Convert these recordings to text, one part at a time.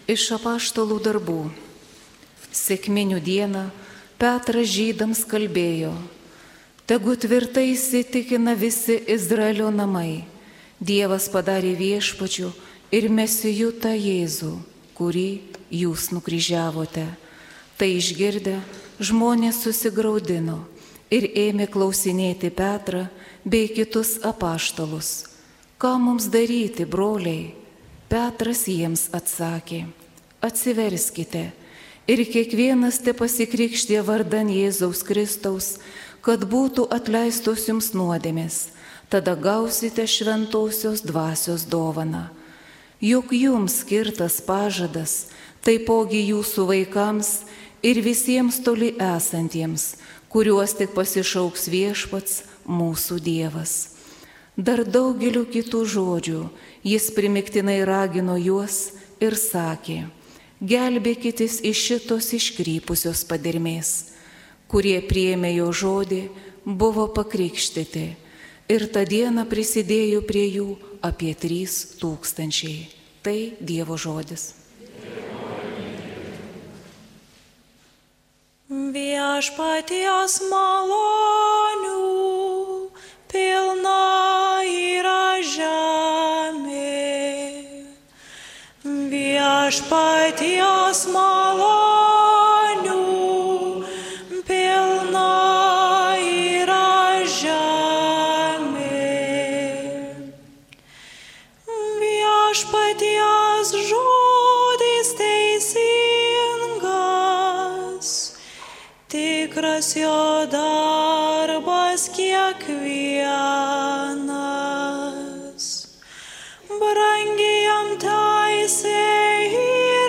Iš apaštalų darbų. Sekminių dieną Petras žydams kalbėjo: tegu tvirtai įsitikina visi Izraelio namai. Dievas padarė viešpačiu ir mesiju tą Jėzų, kurį jūs nukryžiavote. Tai išgirdę, žmonės susigraudino ir ėmė klausinėti Petrą bei kitus apaštalus: ką mums daryti, broliai? Petras jiems atsakė: atsiverskite ir kiekvienas te pasikrikštė vardan Jėzaus Kristaus, kad būtų atleistos jums nuodėmės, tada gausite šventosios dvasios dovaną. Juk jums skirtas pažadas, taipogi jūsų vaikams ir visiems toli esantiems, kuriuos tik pasišauks viešpats mūsų Dievas. Dar daugeliu kitų žodžių jis primiktinai ragino juos ir sakė: gelbėkitės iš šitos iškrypusios padermės. Kurie priėmė jo žodį, buvo pakrikštyti, ir tą dieną prisidėjo prie jų apie 3000. Tai Dievo žodis. Viešpaties malonių pilna yra žemė. Viešpaties malonių pilna yra žemė. Viešpaties žodis teisingas, tikras jo darbas kiekvienas. Brangi jam teisė ir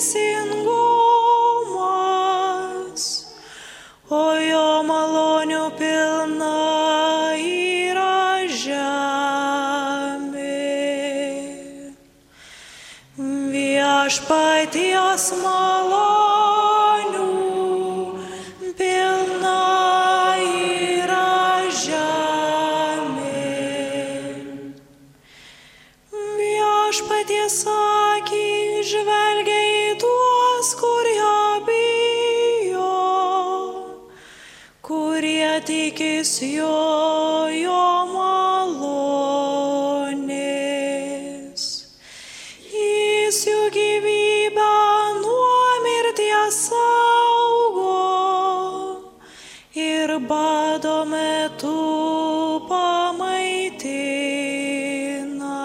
teisingumas, o jo malonių pilna yra žemė. Viešpaties malonių pilna yra žemė. Viešpaties akį žvelgia į tuos, kurie bijo, kurie tikis jo malonės. Jis jų gyvybę nuo mirties saugo ir bado metu pamaitina.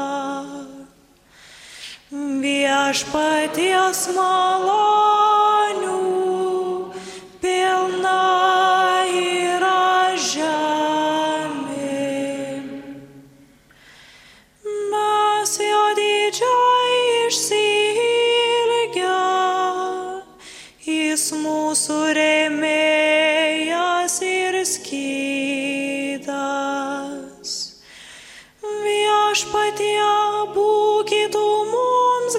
Viešpaties malonių pilna yra žemė. Mes jo didžiai išsiilgę, jis mūsų rėmėjas ir skydas. Viešpatie, būkit mums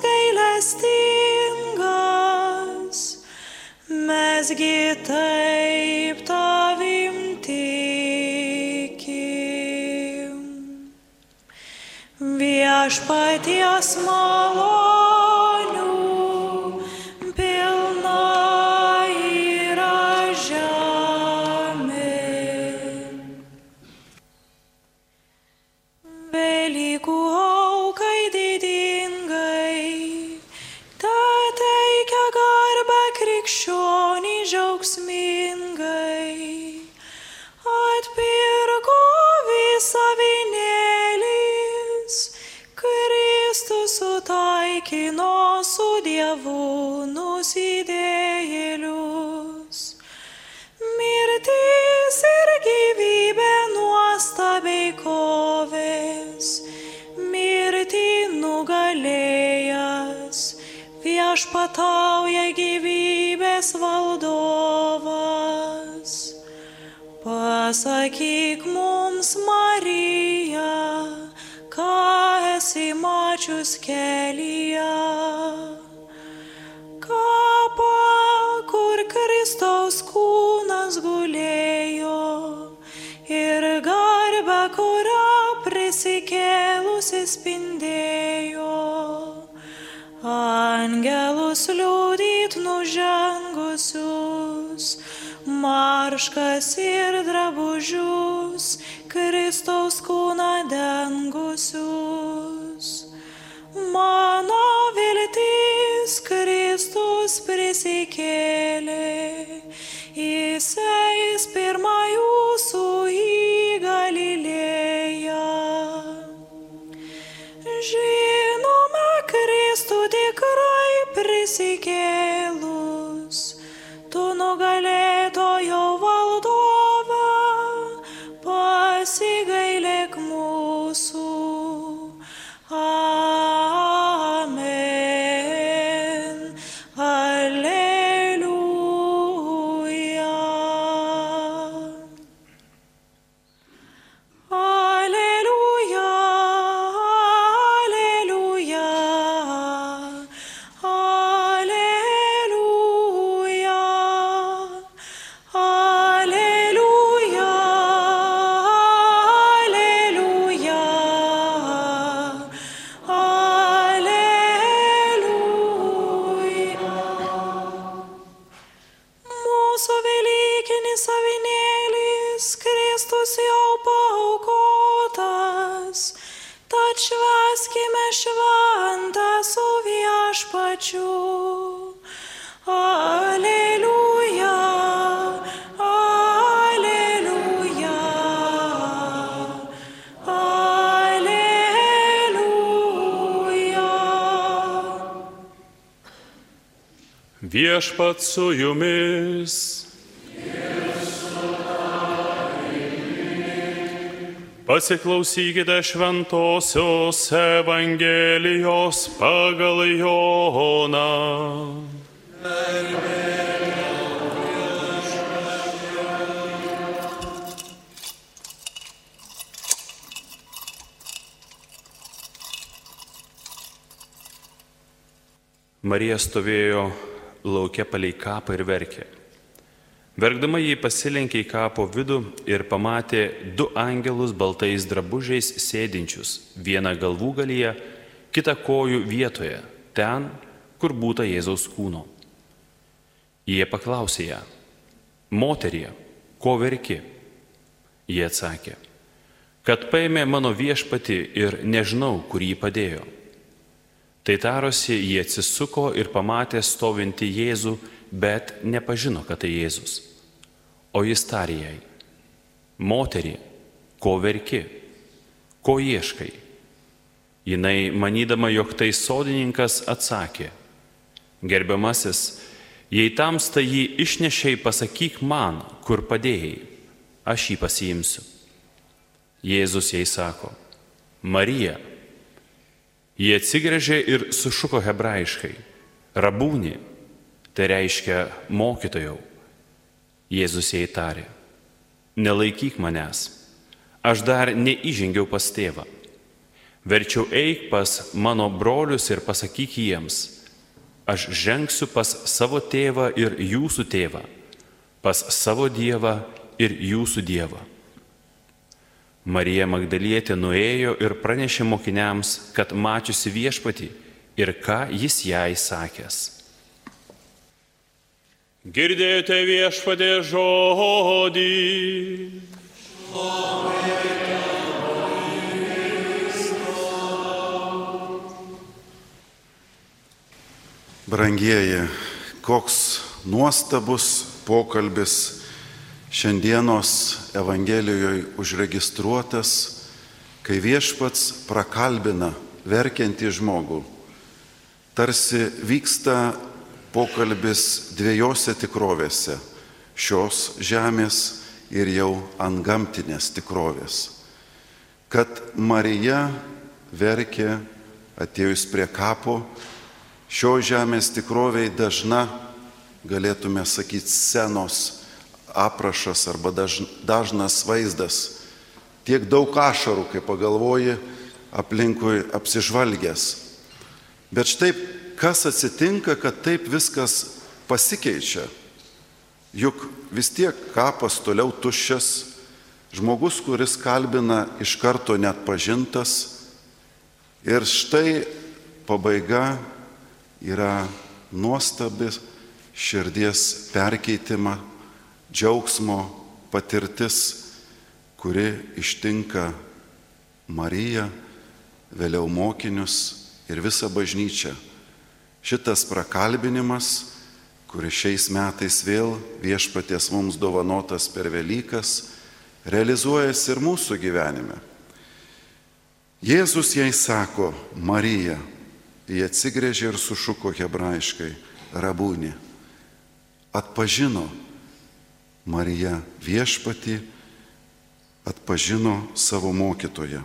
gailestingas, mesgi taip tavim tikim. Viešpaties malonių pilna yra žemė. Velykų aukai didingai, teikia garbę krikščionį džiaugsmingai. Atpirko visą avinėlis, Kristus sutaikino su Dievu nusidėjėlius. Mirtis ir gyvybė nuostabiai kovės, mirtį nugalėjęs viešpatauja gyvybės valdovas. Pasakyk mums, Marija, ką esi mačius kelyje. Kapą, kur Kristaus kūnas gulėjo, ir garbę, kurią prisikėlusi spindėjo. Ant angelus liudyt nužengusius, marškas ir drabužius, Kristaus kūną dengusius. Mano viltis Kristus prisikėlė, Jis eis pirma jūsų į Galilėją. Žinome Kristų tikrai prisikėlus, tu nugalėtojo valdove, pasigailėk mūsų. Amen. Alleluja. Alleluja. Alleluja. Alleluja. Alleluja. Mūsų velykinis avinėlis Kristus jau paaukotas, tad švęskime šventą su Viešpačiu. Alleluja, alleluja, alleluja. Viešpats su jumis. Pasiklausykite šventosios Evangelijos pagal Joną. Marija stovėjo lauke palei kapą ir verkė. Verkdama jį pasilenkė į kapo vidų ir pamatė du angelus baltais drabužiais sėdinčius, vieną galvų galyje, kitą kojų vietoje, ten, kur būta Jėzaus kūno. Jie paklausė ją: moterie, ko verki? Jie atsakė: kad paėmė mano viešpatį ir nežinau, kur jį padėjo. Tai tarosi, jie atsisuko ir pamatė stovintį Jėzų, bet nepažino, kad tai Jėzus. O jis tarė jai: moterie, ko verki, ko ieškai? Jinai, manydama, jog tai sodininkas, atsakė: gerbiamasis, jei tamsta jį išnešei, pasakyk man, kur padėjai, aš jį pasiimsiu. Jėzus jai sako: Marija. Jie atsigręžė ir sušuko hebrajiškai: rabūni, tai reiškia mokytojau. Jėzus jai tarė: nelaikyk manęs, aš dar neįžengiau pas tėvą. Verčiau eik pas mano brolius ir pasakyk jiems: aš žengsiu pas savo tėvą ir jūsų tėvą, pas savo Dievą ir jūsų Dievą. Marija Magdalietė nuėjo ir pranešė mokiniams, kad mačiusi viešpatį ir ką jis jai sakęs. Girdėjote viešpatie žodį. Brangieji, koks nuostabus pokalbis šiandienos Evangelijoje užregistruotas, kai viešpats prakalbina verkiantį žmogų. Tarsi vyksta pokalbis dviejose tikrovėse - šios žemės ir jau antgamtinės tikrovės. Kad Marija verkė atėjus prie kapo, šios žemės tikroviai dažna, galėtume sakyti, scenos aprašas arba dažnas vaizdas. Tiek daug ašarų, kai pagalvoji, aplinkui apsižvalgęs. Bet štai kas atsitinka, kad taip viskas pasikeičia. Juk vis tiek kapas toliau tuščias, žmogus, kuris kalbina, iš karto net pažintas. Ir štai pabaiga, yra nuostabi širdies perkeitimą, džiaugsmo patirtis, kuri ištinka Mariją, vėliau mokinius ir visą bažnyčią. Šitas prakalbinimas, kuris šiais metais vėl Viešpaties mums dovanotas per Velykas, realizuojasi ir mūsų gyvenime. Jėzus jai sako, Marija, jie atsigrėžė ir sušuko hebrajiškai, rabūnį. Atpažino Marija Viešpatį, atpažino savo mokytoją.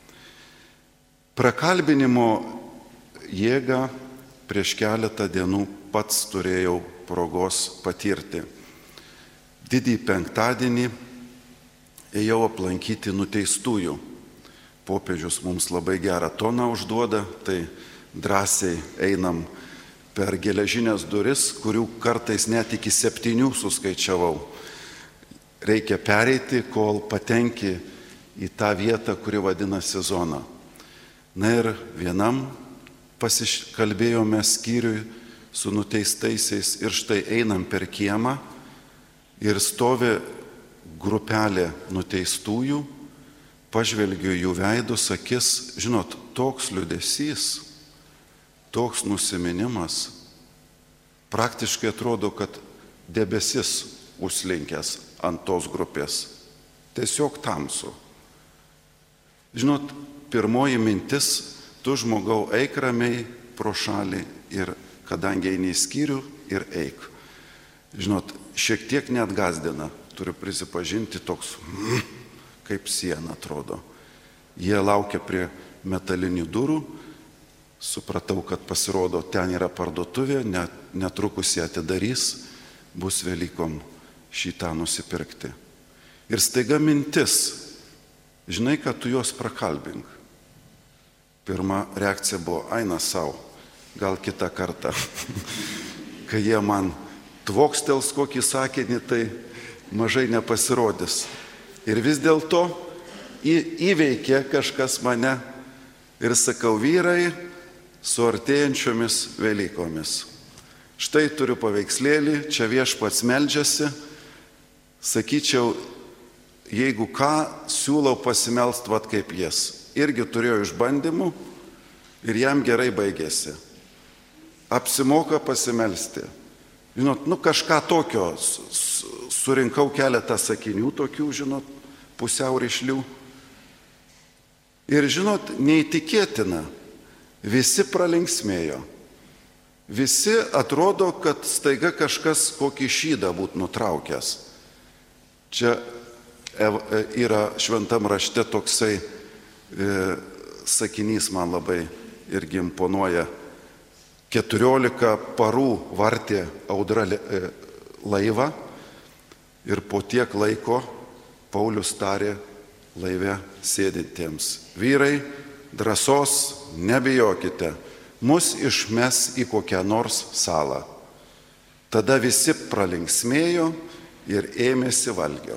Prakalbinimo jėgą prieš keletą dienų pats turėjau progos patirti. Didįjį penktadienį ėjau aplankyti nuteistųjų. Popiežius mums labai gerą toną užduoda, tai drąsiai einam per geležinės duris, kurių kartais net iki 7 suskaičiavau. Reikia pereiti, kol patenki į tą vietą, kuri vadinasi zona. Na ir vienam pasikalbėjome skyriui su nuteistaisiais ir štai einam per kiemą ir stovi grupelė nuteistųjų, pažvelgiu jų veidus, akis, žinot, toks liūdesys, toks nusiminimas, praktiškai atrodo, kad debesis užslinkęs ant tos grupės. Tiesiog tamsu. Žinot, pirmoji mintis, tu žmogau eik ramiai pro šalį ir kadangi eini į skyrių ir eik. Žinot, šiek tiek net gazdina, turiu prisipažinti, toks kaip siena atrodo. Jie laukia prie metalinių durų, supratau, kad pasirodo, ten yra parduotuvė, netrukus ją atidarys, bus Velykom šitą nusipirkti. Ir staiga mintis, žinai, kad tu juos prakalbink. Pirma reakcija buvo, eina savo, gal kitą kartą. Kai jie man tvokstels kokį sakinį, tai mažai nepasirodys. Ir vis dėlto įveikė kažkas mane ir sakau, vyrai, su artėjančiomis Velykomis. Štai turiu paveikslėlį, čia Viešpats meldžiasi. Sakyčiau, jeigu ką, siūlau pasimelst vat kaip jis. Irgi turėjo išbandymų ir jam gerai baigėsi. Apsimoka pasimelsti. Žinot, kažką tokio, surinkau keletą sakinių tokių, žinot, pusiau rišlių. Ir žinot, neįtikėtina, visi pralinksmėjo. Visi atrodo, kad staiga kažkas kokį šydą būtų nutraukęs. Čia yra šventam rašte toksai sakinys, man labai irgi imponuoja. 14 parų vartė audra laivą ir po tiek laiko Paulius tarė laive sėdintiems. Vyrai, drąsos nebijokite, mus išmes į kokią nors salą. Tada visi pralinksmėjo ir ėmėsi valgio.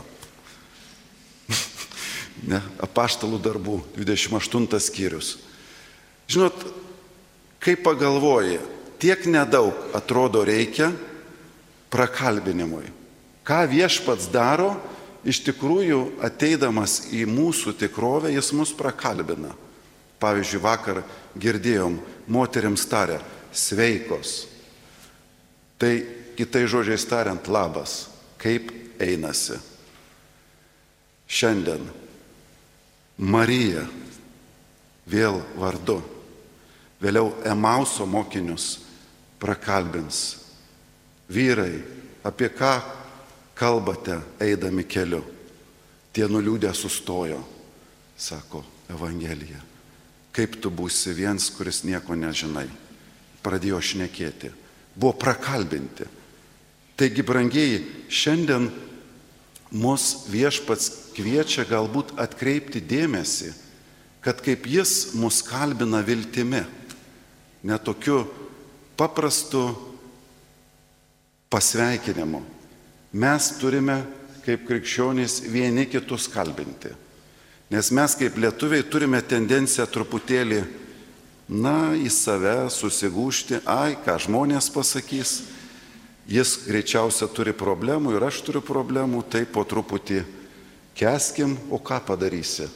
Apaštalų darbų, 28 skyrius. Žinot, kai pagalvoji, tiek nedaug atrodo reikia prakalbinimui. Ką Viešpats daro, iš tikrųjų ateidamas į mūsų tikrovę, jis mus prakalbina. Pavyzdžiui, vakar girdėjom, moterims tarė, sveikos. Tai kitais žodžiais tariant, labas, kaip einasi. Šiandien Marija vėl vardu, vėliau Emauso mokinius prakalbins. Vyrai, apie ką kalbate eidami keliu? Tie nuliūdę sustojo, sako Evangelija. Kaip tu būsi viens, kuris nieko nežinai? Pradėjo šnekėti. Buvo prakalbinti. Taigi, brangieji, šiandien mus Viešpats kviečia galbūt atkreipti dėmesį, kad kaip jis mus kalbina viltimi, ne tokiu paprastu pasveikinimu. Mes turime, kaip krikščionys, vieni kitus kalbinti. Nes mes kaip lietuviai turime tendenciją truputėlį į save susigūžti, ką žmonės pasakys, jis greičiausia turi problemų ir aš turiu problemų, tai po truputį keskim, o ką padarysi?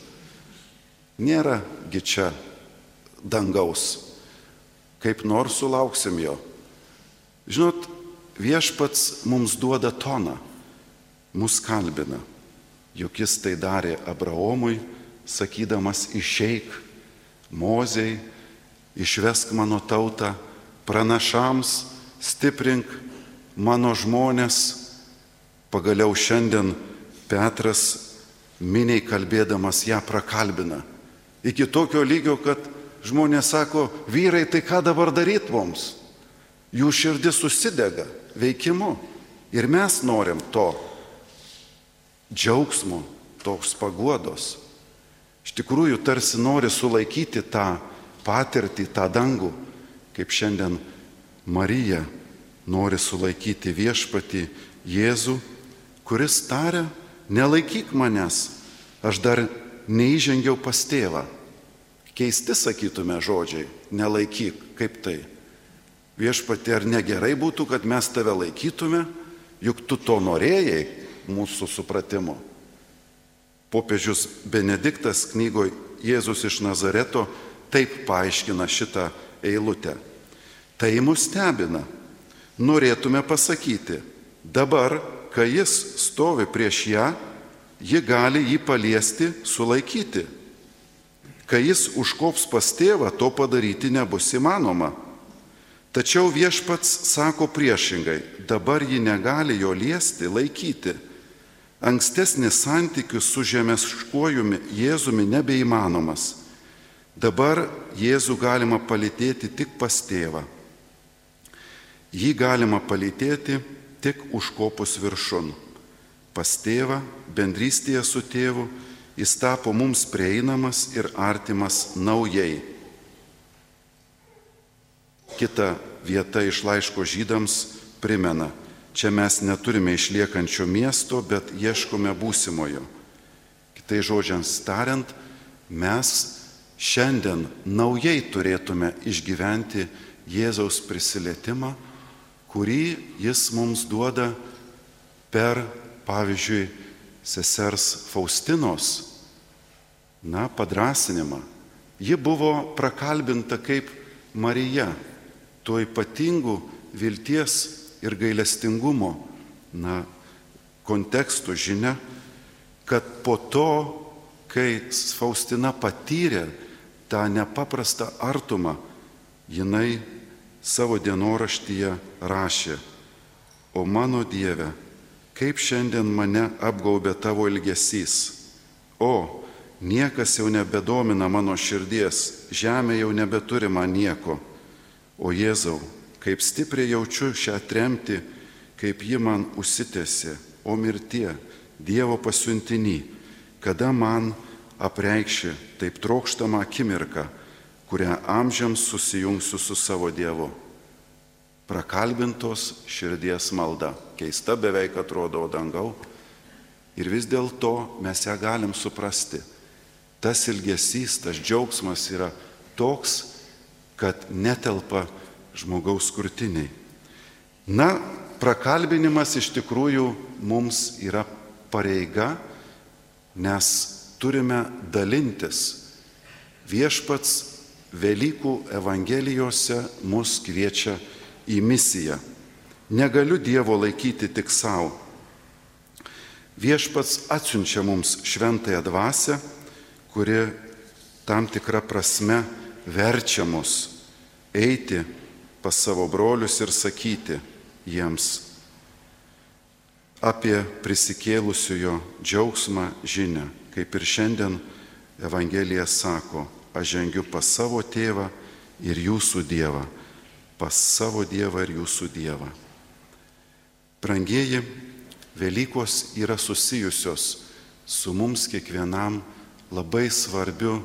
Nėragi čia dangaus, kaip nors sulauksim jo. Žinot, viešpats mums duoda toną, mus kalbina, juk jis tai darė Abraomui, sakydamas išeik, Mozei, išvesk mano tautą, pranašams, stiprink mano žmonės. Pagaliau šiandien Petras miniai kalbėdamas ją prakalbina. Iki tokio lygio, kad žmonės sako, vyrai, tai ką dabar daryt mums? Jų širdis susidega veikimu. Ir mes norim to džiaugsmo, toks paguodos. Iš tikrųjų, tarsi nori sulaikyti tą patirtį, tą dangų, kaip šiandien Marija nori sulaikyti viešpatį Jėzų, kuris taria, nelaikyk manęs, aš dar neįžengiau pas tėvą. Keisti, sakytume, žodžiai, nelaikyk, kaip tai. Viešpatie, ar negerai būtų, kad mes tave laikytume, juk tu to norėjai mūsų supratimu. Popiežius Benediktas knygoje Jėzus iš Nazareto taip paaiškina šitą eilutę. Tai mus stebina. Norėtume pasakyti, dabar, kai jis stovi prieš ją, ji gali jį paliesti, sulaikyti. Kai jis užkops pas tėvą, to padaryti nebus įmanoma. Tačiau viešpats sako priešingai, dabar ji negali jo liesti, laikyti. Ankstesnis santykis su žemiškuoju Jėzumi nebeįmanomas. Dabar Jėzų galima palytėti tik pas tėvą. Jį galima palytėti tik užkopus viršun. Pas tėvą, bendrystėje su tėvu, jis tapo mums prieinamas ir artimas naujai. Kita vieta iš laiško Žydams primena, čia mes neturime išliekančio miesto, bet ieškome būsimojo. Kitai žodžiams tariant, mes šiandien naujai turėtume išgyventi Jėzaus prisilietimą, kurį jis mums duoda per, pavyzdžiui, sesers Faustinos, padrąsinimą. Ji buvo prakalbinta kaip Marija, tuo ypatingu vilties ir gailestingumo kontekstų žinia, kad po to, kai Faustina patyrė tą nepaprastą artumą, jinai savo dienoraštyje rašė, o mano Dieve, kaip šiandien mane apgaubė tavo ilgesys, o niekas jau nebedomina mano širdies, žemė jau nebeturi man nieko, o Jėzau, kaip stipriai jaučiu šią tremtį, kaip ji man užsitęsė, o mirtie, Dievo pasiuntinį, kada man apreikši taip trokštamą akimirką, kurią amžiams susijungsiu su savo Dievu. Prakalbintos širdies malda, keista beveik atrodo dangau, ir vis dėlto mes ją galim suprasti. Tas ilgesys, tas džiaugsmas yra toks, kad netelpa žmogaus krūtiniai. Prakalbinimas iš tikrųjų mums yra pareiga, nes turime dalintis. Viešpats Velykų evangelijose mus kviečia į misiją. Negaliu Dievo laikyti tik savo. Viešpats atsiunčia mums šventąją dvasią, kuri tam tikra prasme verčia mus eiti pas savo brolius ir sakyti jiems apie prisikėlusiojo džiaugsmą žinią, kaip ir šiandien Evangelija sako, aš žengiu pas savo tėvą ir jūsų Dievą, pas savo Dievą ir jūsų Dievą. Brangieji, Velykos yra susijusios su mums kiekvienam labai svarbiu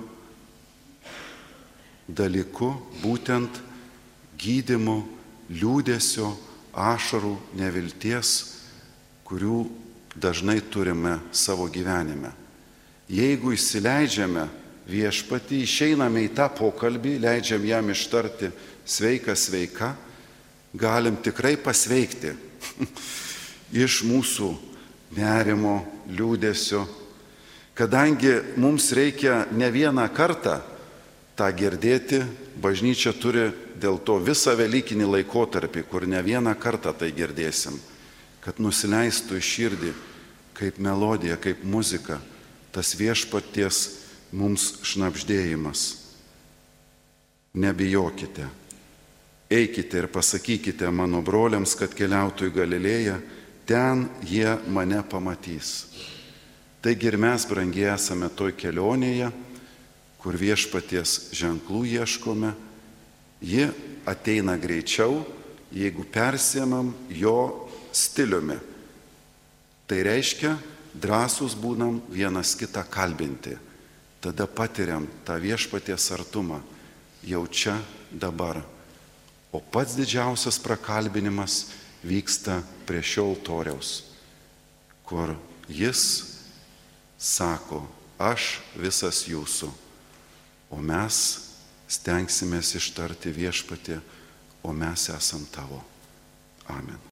dalyku, būtent gydymu, liūdesio, ašarų, nevilties, kurių dažnai turime savo gyvenime. Jeigu įsileidžiame viešpatį, išeiname į tą pokalbį, leidžiam jam ištarti sveika, sveika, galim tikrai pasveikti iš mūsų nerimo, liūdesio, kadangi mums reikia ne vieną kartą tą girdėti, bažnyčia turi dėl to visą velykinį laikotarpį, kur ne vieną kartą tai girdėsim, kad nusileistų į širdį kaip melodija, kaip muzika, tas viešpaties mums šnabždėjimas. Nebijokite, eikite ir pasakykite mano broliams, kad keliautų į Galilėją, ten jie mane pamatys. Taigi ir mes, brangiai, esame toj kelionėje, kur viešpaties ženklų ieškome, ji ateina greičiau, jeigu persiemam jo stiliumi. Tai reiškia, drąsūs būnam vienas kitą kalbinti. Tada patiriam tą viešpaties artumą jau čia dabar. O pats didžiausias prakalbinimas vyksta prie šio altoriaus, kur jis sako, aš visas jūsų, o mes stengsimės ištarti viešpatį, o mes esam tavo. Amen.